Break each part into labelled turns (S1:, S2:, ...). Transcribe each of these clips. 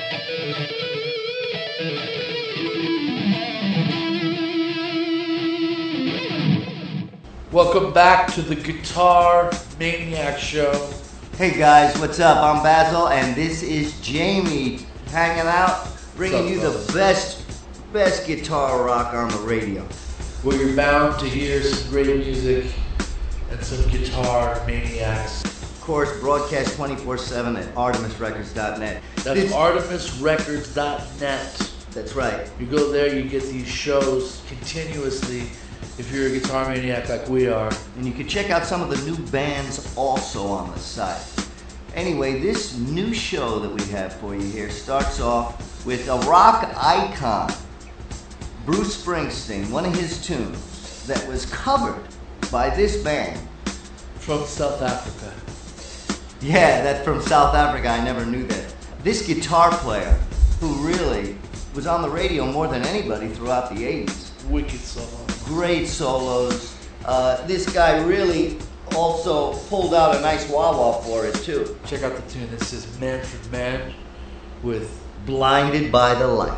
S1: Welcome back to the Guitar Maniac Show.
S2: Hey guys, what's up? I'm Basil, and this is Jamie hanging out, bringing you the best guitar rock on the radio.
S1: Where you're bound to hear some great music and some guitar maniacs.
S2: Of course, broadcast 24/7 at ArtemisRecords.net.
S1: That's ArtemisRecords.net.
S2: That's right.
S1: You go there, you get these shows continuously if you're a guitar maniac like we are.
S2: And you can check out some of the new bands also on the site. Anyway, this new show that we have for you here starts off with a rock icon, Bruce Springsteen, one of his tunes that was covered by this band.
S1: From South Africa.
S2: Yeah, that's from South Africa. I never knew that. This guitar player, who really was on the radio more than anybody throughout the 80s.
S1: Wicked solo.
S2: Great solos. This guy really also pulled out a nice wah-wah for it too.
S1: Check out the tune. This is Manfred Mann with
S2: Blinded by the Light.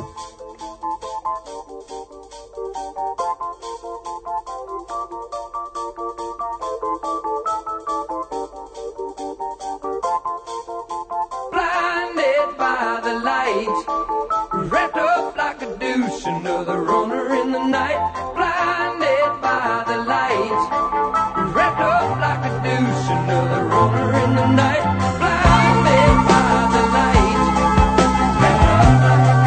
S3: Blinded by the light, wrapped up like a douche, another runner in the night. Blinded by the light, wrapped up like a douche, another runner in the night. Blinded by the light, wrapped up like a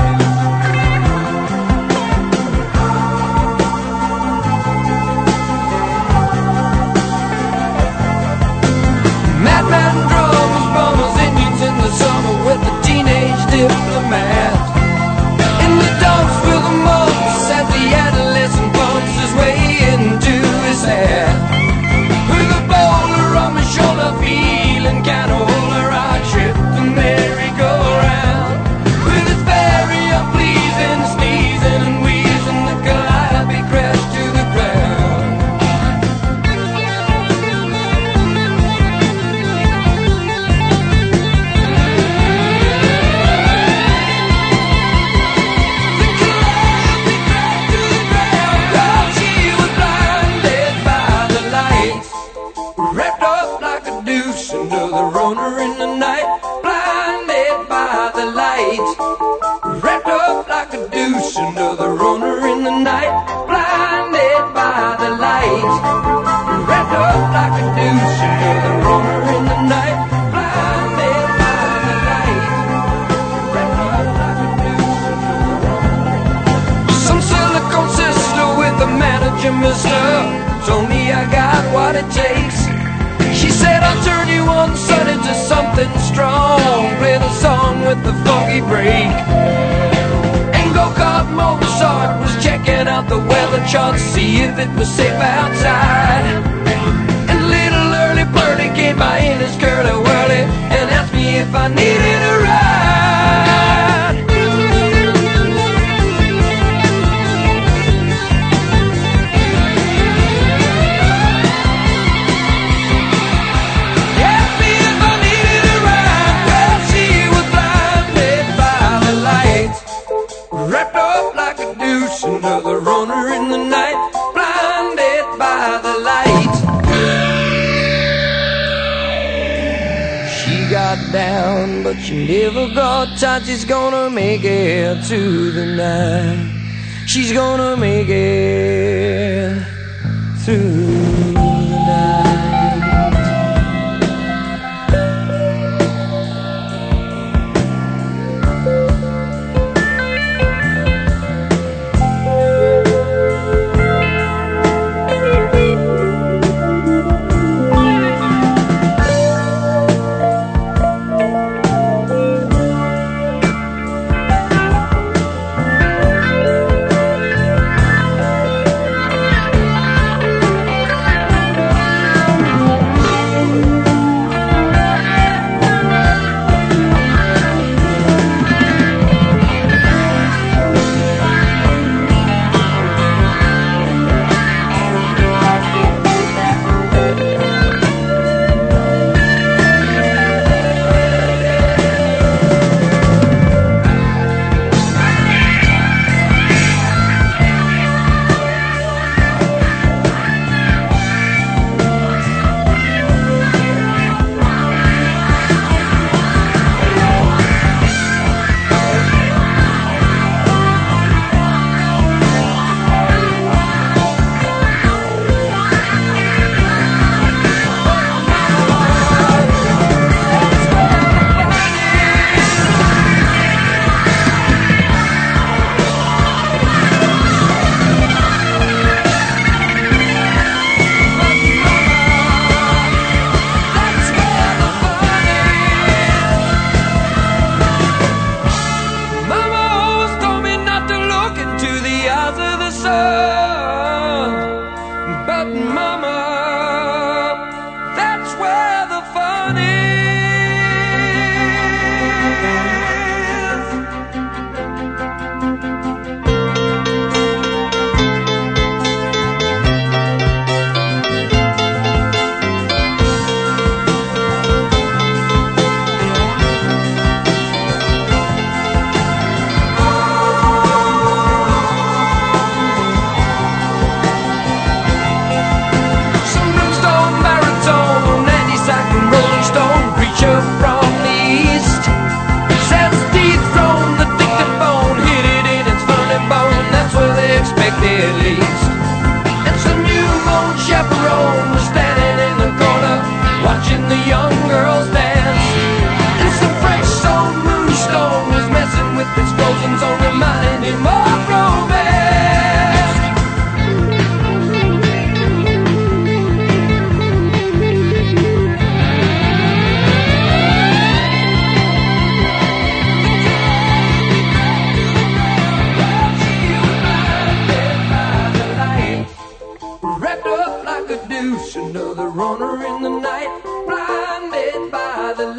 S3: douche. Madman drums, bombers, Indians in the summer with the teenage diplomat. In the dumps with the mumps as the adolescent bumps his way into his hat. With a boulder on my shoulder, feeling kinda older, I trip the merry-go-round. With its very unpleasing sneezing and wheezing, the calliope crashed to the ground. Wrapped up like a douche, another runner in the night. Blinded by the light. Wrapped up like a douche, another runner in the night. Blinded by the light. Wrapped up like a douche, another runner in the night. Blinded by the light. Wrapped up like a douche, another runner in the night. Some silicone sister with the manager, mister, told me I got what it takes. She said I'll turn you on, son, into something strong. Play the song with the funky break. And go-kart Mozart was checking out the weather chart to see if it was safe outside. And little early birdie came by in his curly-whirly and asked me if I needed a ride. Wrapped up like a douche, another runner in the night. Blinded by the light. She got down, but she never got tight. She's gonna make it to the night. She's gonna make it through the night.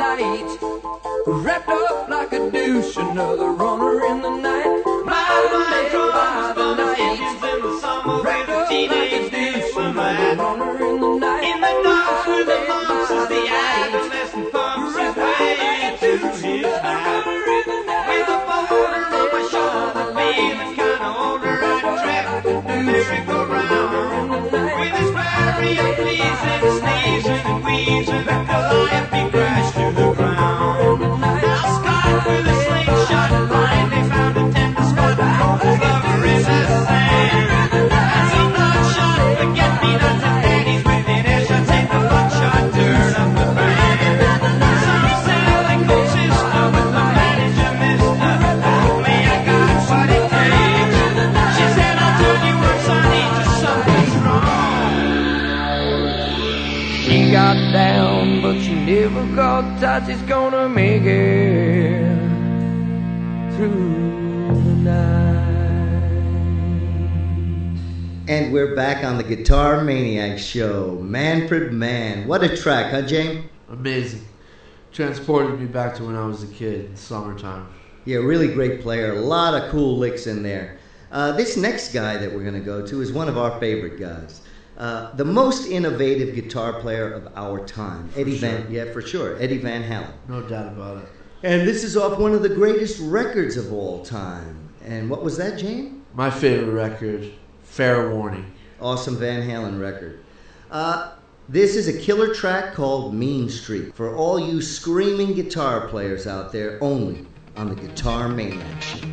S3: light. Wrapped up like a douche, another runner in the night. Blinded by the light. Wrapped up like a douche, another runner in the night.
S4: In the dark with the lumps as the adolescent pumps his way to his high. With a boulder on my shoulder, feeling kinda older, I trap the merry-go-round. With his flurry of pleasing, sneezing and wheezing, Calliope crashed to the ground. Now Scott with a slingshot blindly found a tender spot for his lover in the sand. As he bloodshot, forget-me-nots and panties with an air shot, take the buckshot, turn up the band. Some say they call sister with the manager, mister. Oh, me, I got what it takes. She said, I'll turn you on, sonny, just something's wrong.
S3: She got down, but she never caught Tati's gonna make it through the night.
S2: And we're back on the Guitar Maniac Show. Manfred Mann. What a track, huh, James?
S1: Amazing. Transported me back to when I was a kid in summertime.
S2: Yeah, really great player. A lot of cool licks in there. This next guy that we're going to go to is one of our favorite guys. The most innovative guitar player of our time. Eddie Van Halen.
S1: No doubt about it.
S2: And this is off one of the greatest records of all time. And what was that, James?
S1: My favorite record, Fair Warning.
S2: Awesome Van Halen record. This is a killer track called Mean Street. For all you screaming guitar players out there, only on the Guitar Maniac Show.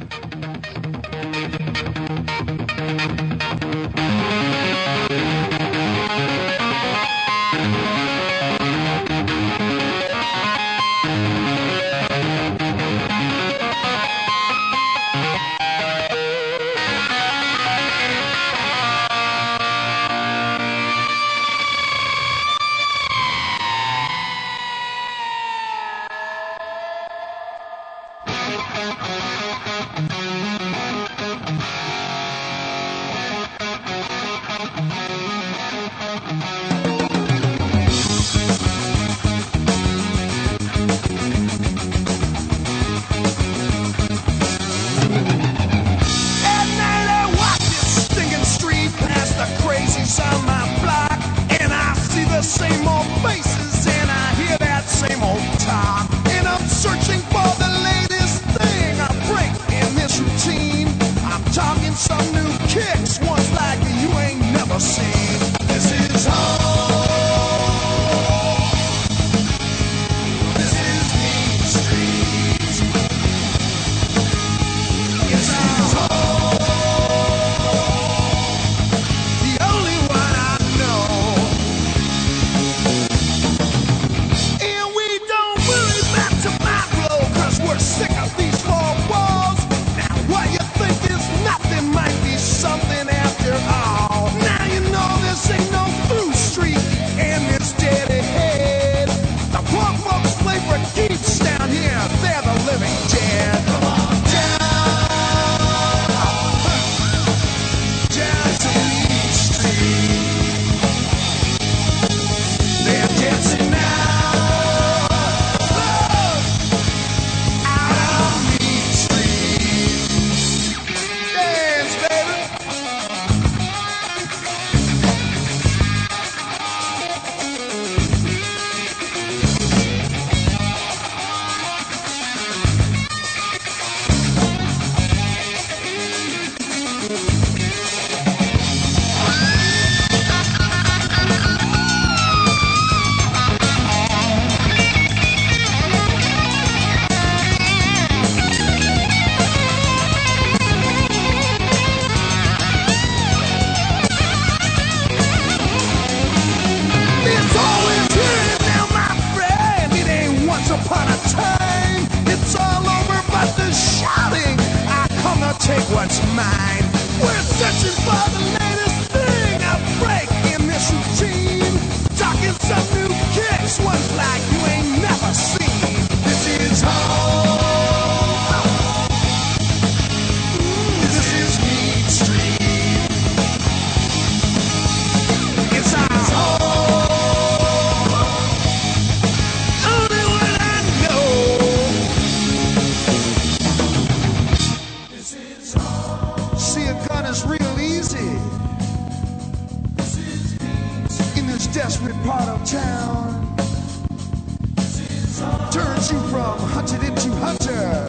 S5: from hunted into hunter.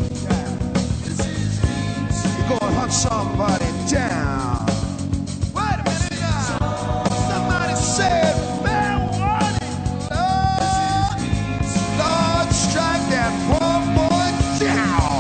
S5: You're gonna hunt somebody down. Wait a minute now. Somebody said marijuana. Lord, strike that poor boy down.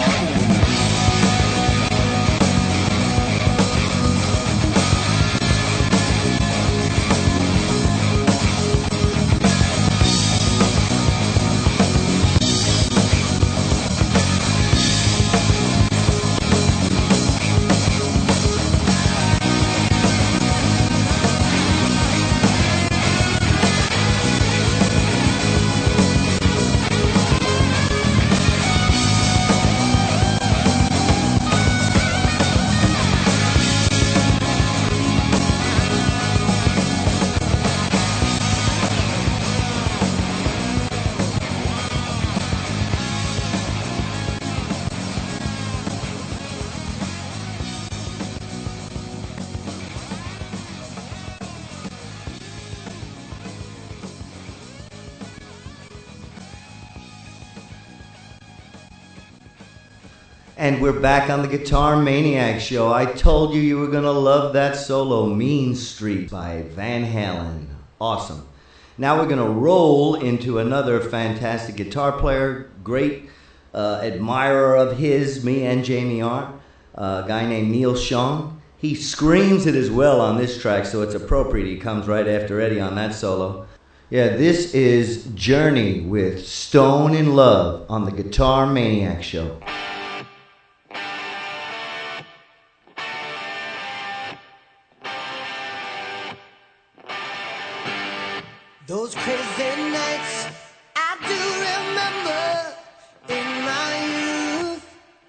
S2: And we're back on the Guitar Maniac Show. I told you were going to love that solo, Mean Street by Van Halen. Awesome. Now we're going to roll into another fantastic guitar player, great admirer of his, me and Jamie are, a guy named Neil Schon. He screams it as well on this track, so it's appropriate. He comes right after Eddie on that solo. Yeah, this is Journey with Stone in Love on the Guitar Maniac Show.
S6: Those crazy nights I do remember in my youth.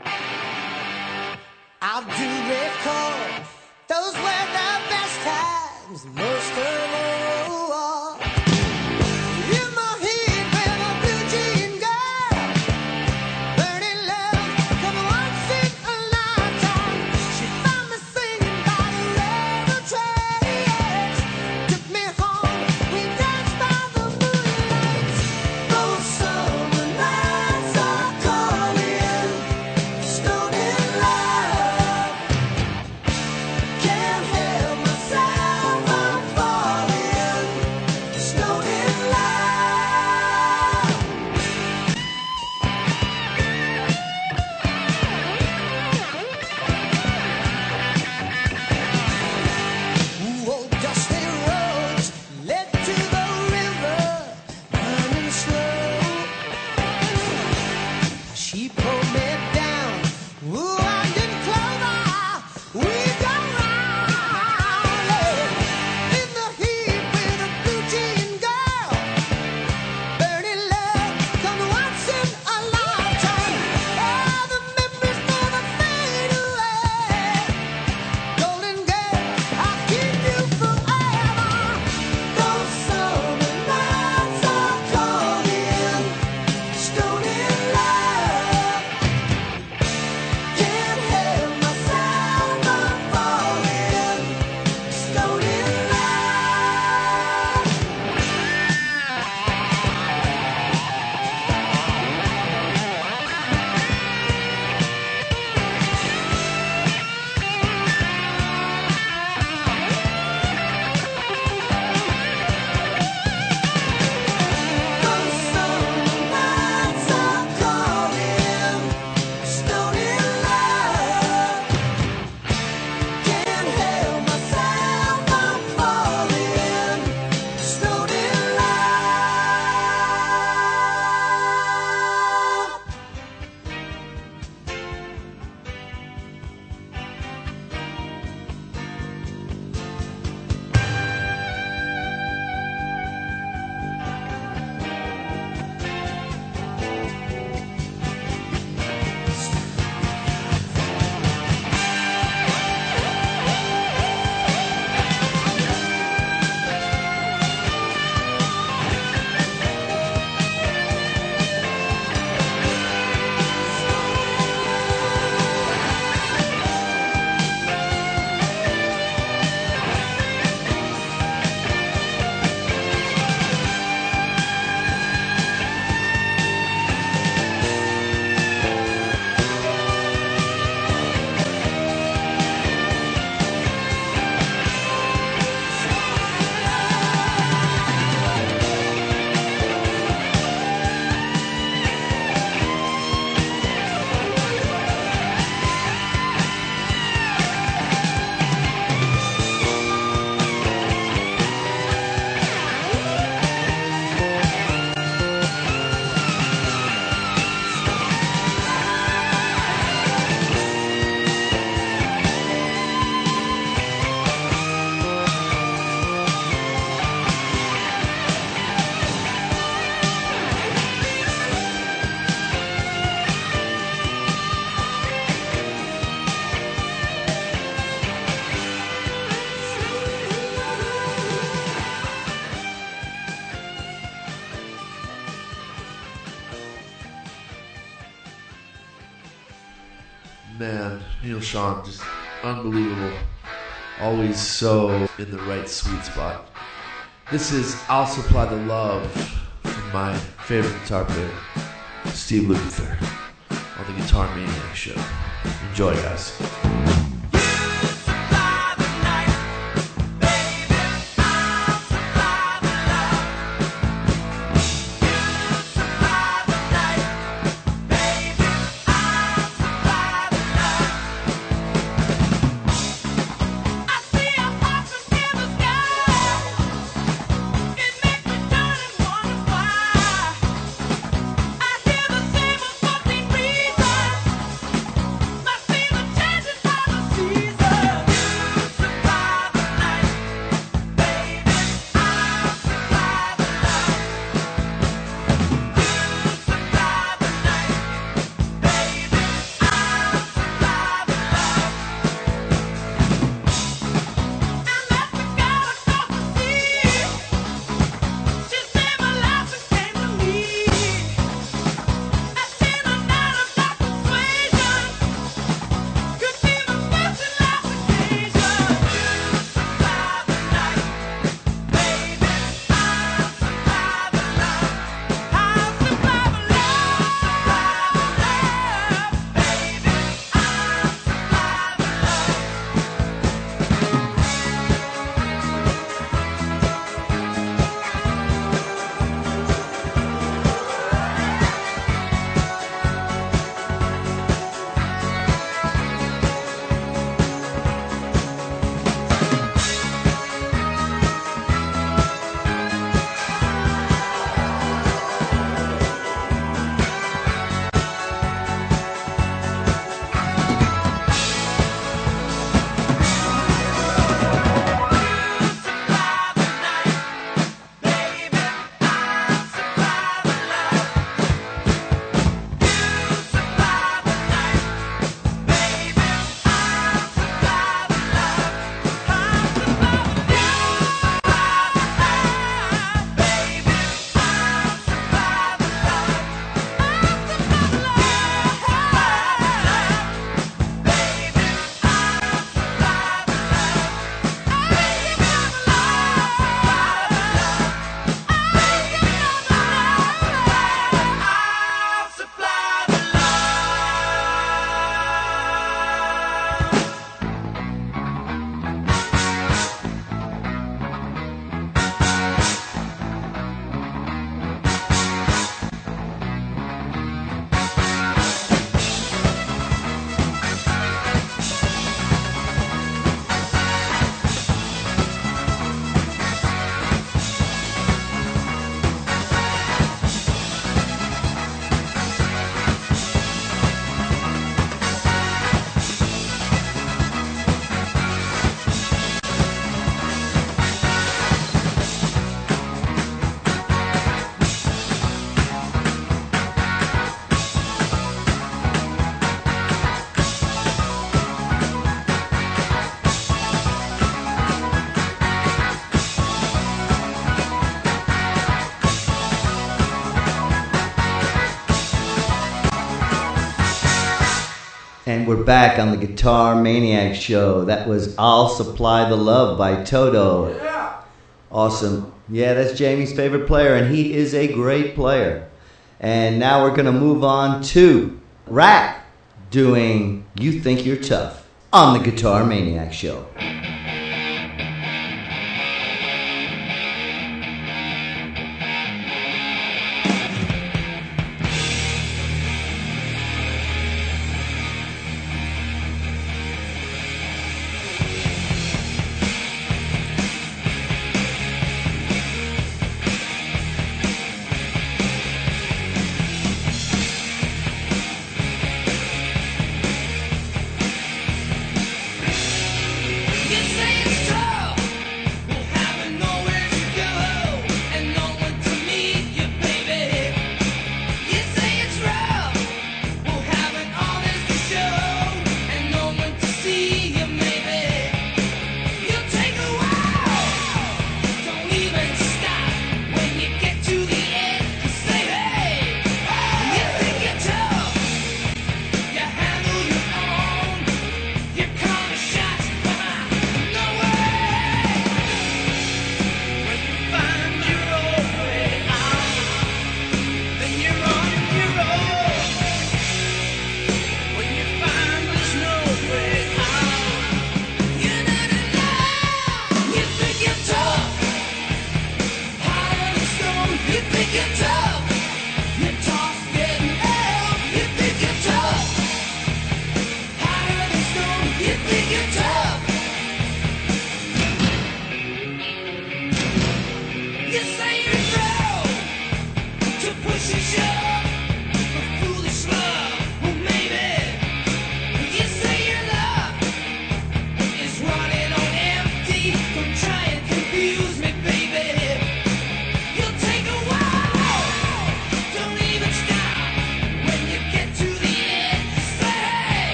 S6: I do recall those were the best times, most of all. In my heat with a blue jean girl, burning love
S1: Man, Neil Sean, just unbelievable. Always so in the right sweet spot. This is I'll Supply the Love from my favorite guitar player, Steve Lukather, on the Guitar Maniac Show. Enjoy, guys.
S2: And we're back on the Guitar Maniac Show. That was I'll Supply the Love by Toto.
S1: Yeah.
S2: Awesome. Yeah, that's Jamie's favorite player, and he is a great player. And now we're going to move on to Rat doing You Think You're Tough on the Guitar Maniac Show.
S7: You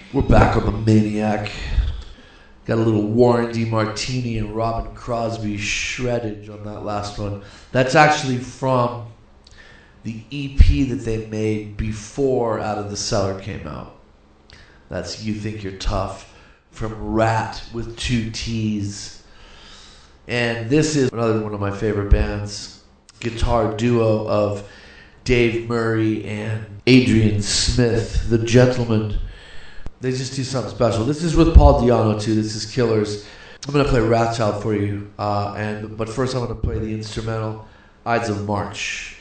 S1: We're back on the Maniac. Got a little Warren D. Martini and Robin Crosby shreddage on that last one. That's actually from the EP that they made before Out of the Cellar came out. That's You Think You're Tough from Rat with 2 T's. And this is another one of my favorite bands, guitar duo of Dave Murray and Adrian Smith, the Gentlemen. They just do something special. This is with Paul Di'Anno too. This is Killers. I'm going to play Rat Child for you. But first I'm going to play the instrumental Ides of March.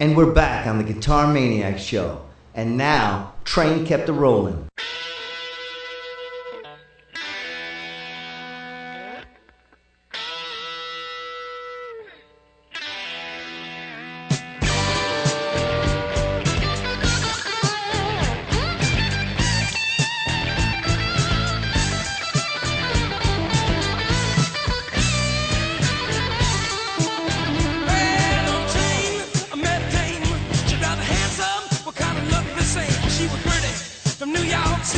S2: And we're back on the Guitar Maniac Show. And now, train kept a rolling.
S3: She was pretty from New York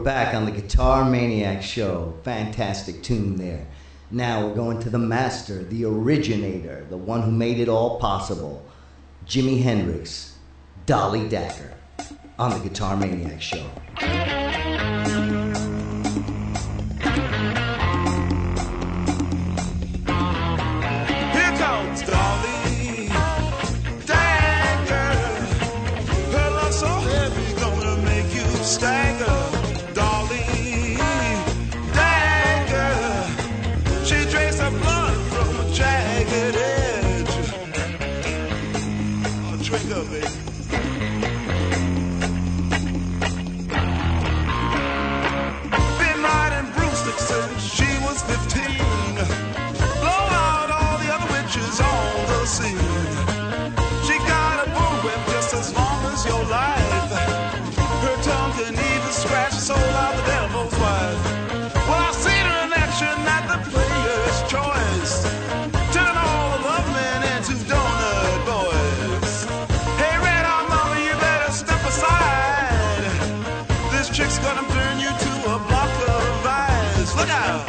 S2: back on the Guitar Maniac Show. Fantastic tune there. Now we're going to the master, the originator, the one who made it all possible, Jimi Hendrix, Dolly Dagger, on the Guitar Maniac Show.
S5: Here comes Dolly Dagger. Her love so heavy, gonna make you stagger. Dolly Dagger. She drinks her blood from a jagged edge. Oh, drink up, baby. Been riding broomsticks since she was 15. Blow out all the other witches on the scene. She got a bullwhip just as long as your life. Her tongue can even scratch the soul out the devil's wife. Well, I've seen her in action at the Player's Choice, turn all the love men into donut boys. Hey, Red Hot Mama, you better step aside. This chick's gonna turn you to a block of ice. Look out!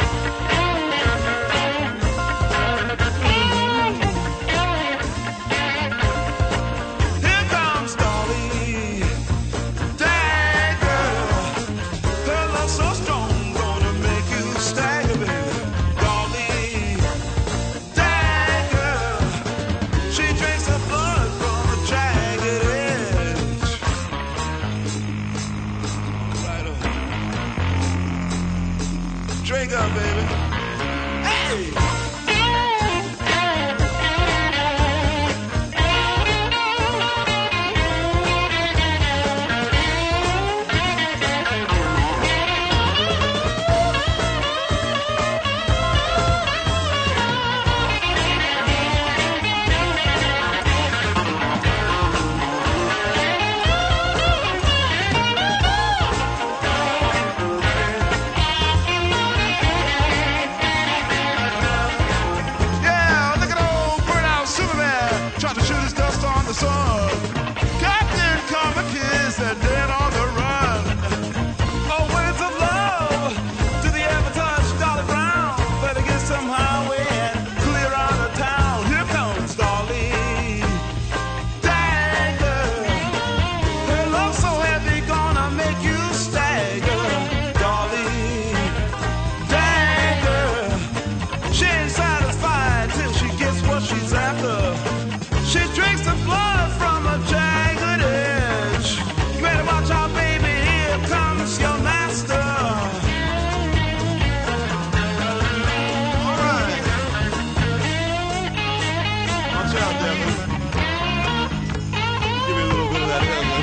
S5: Here comes Dolly Dagger. Her love so strong, gonna make you stagger, baby. Dolly Dagger. She drinks her blood from a jagged edge. Right on. Drink up, baby. Hey! Yeah, look at old burnout Superman trying to shoot his dust on the sun. Captain Comic is dead on the run. Oh, words of love to the ever-touched Dolly Brown. Better get some highway and clear out of town. Here comes Dolly Dagger. Her love so heavy, gonna make you stagger. Dolly Dagger. She ain't satisfied till she gets what she's after. She drinks the blood from a jagged edge. You better watch out, baby, here comes your master. All right. Watch out, devil. Give me a little bit of that heaven.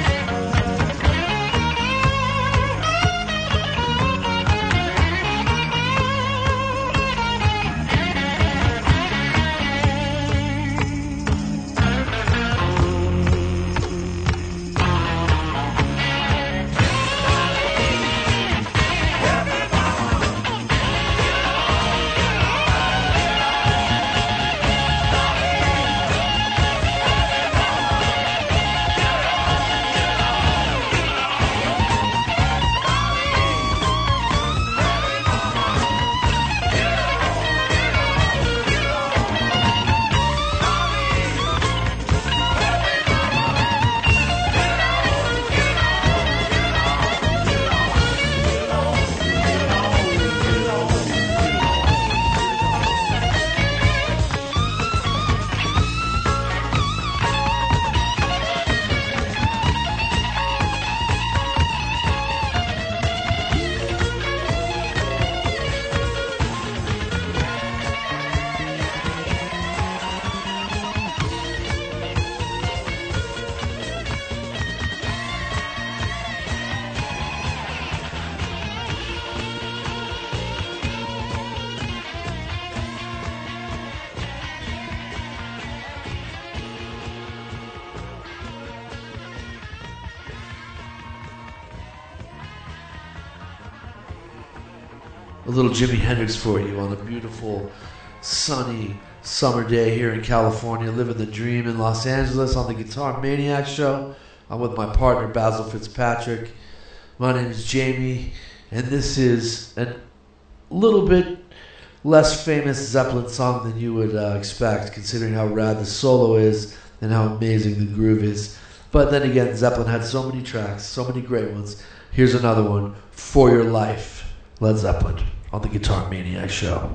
S1: A little Jimi Hendrix for you on a beautiful, sunny summer day here in California, living the dream in Los Angeles on the Guitar Maniac Show. I'm with my partner, Basil Fitzpatrick. My name is Jamie, And this is a little bit less famous Zeppelin song than you would expect, considering how rad the solo is and how amazing the groove is. But then again, Zeppelin had so many tracks, so many great ones. Here's another one, For Your Life, Led Zeppelin, on the Guitar Maniac Show.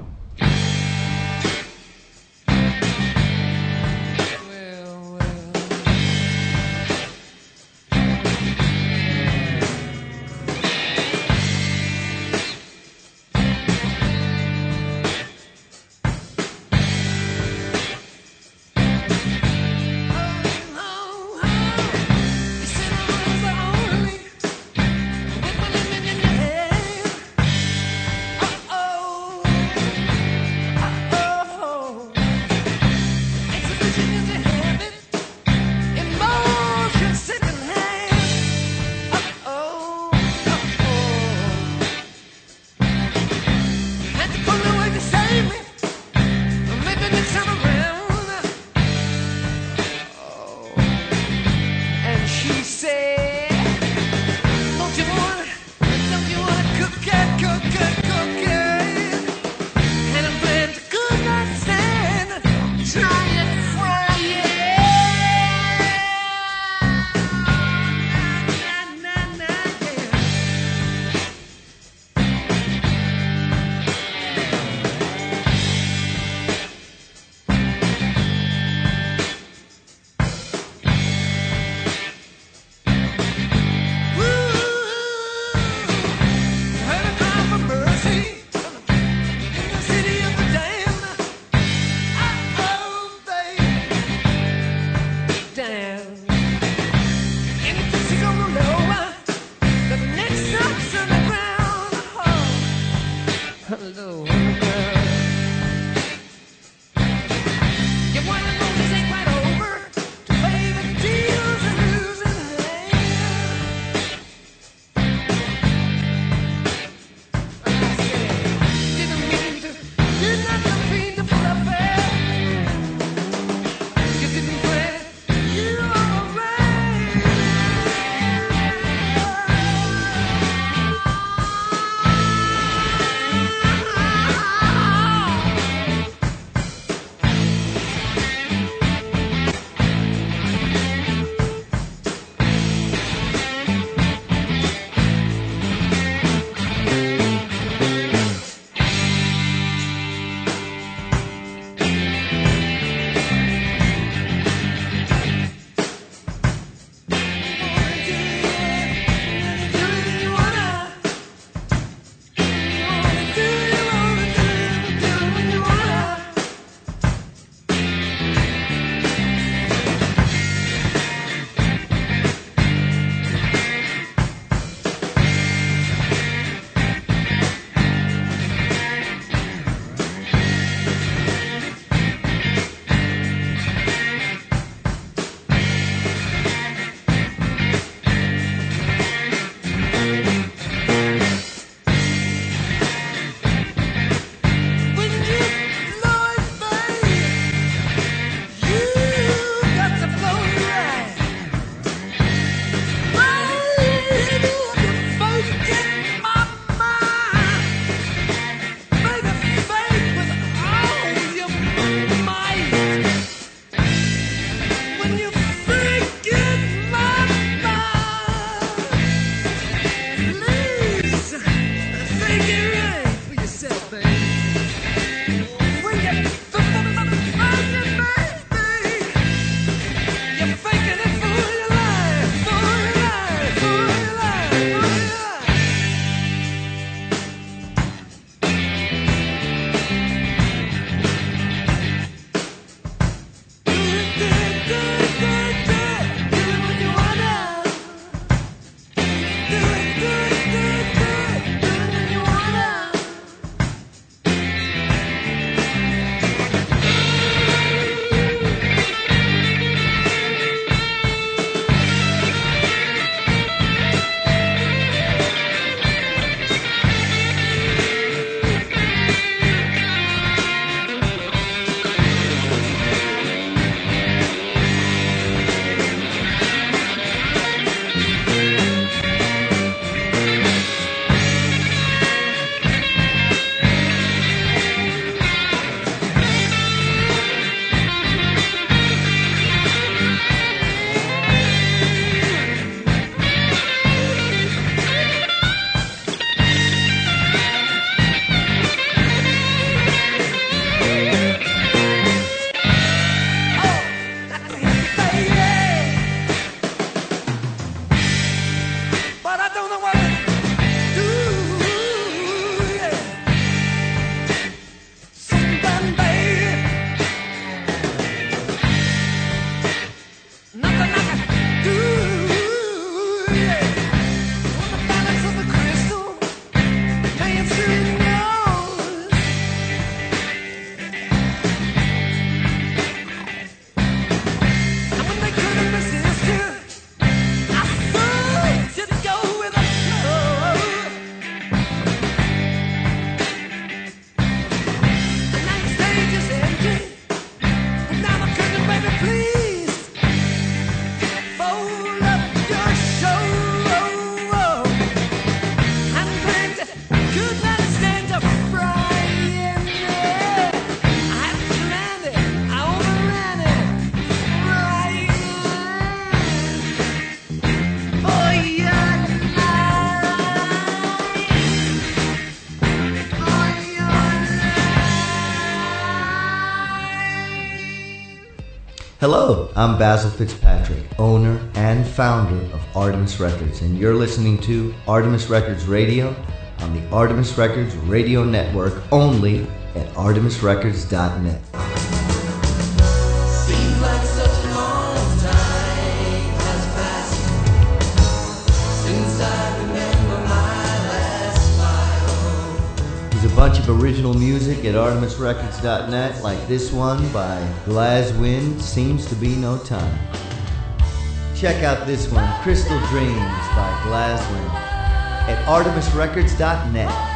S2: Hello, I'm Basil Fitzpatrick, owner and founder of Artemis Records, and you're listening to Artemis Records Radio on the Artemis Records Radio Network, only at artemisrecords.net.
S3: Seems like such a long time has passed since I remember my last smile.
S2: There's a bunch of original music at artemisrecords.net, like this one by Glaswind, Seems to Be No Time. Check out this one, Crystal Dreams by Glaswind, at artemisrecords.net.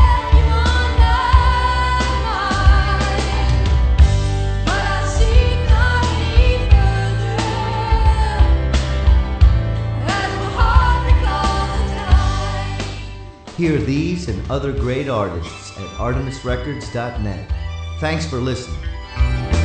S2: Hear these and other great artists at artemisrecords.net. Thanks for listening.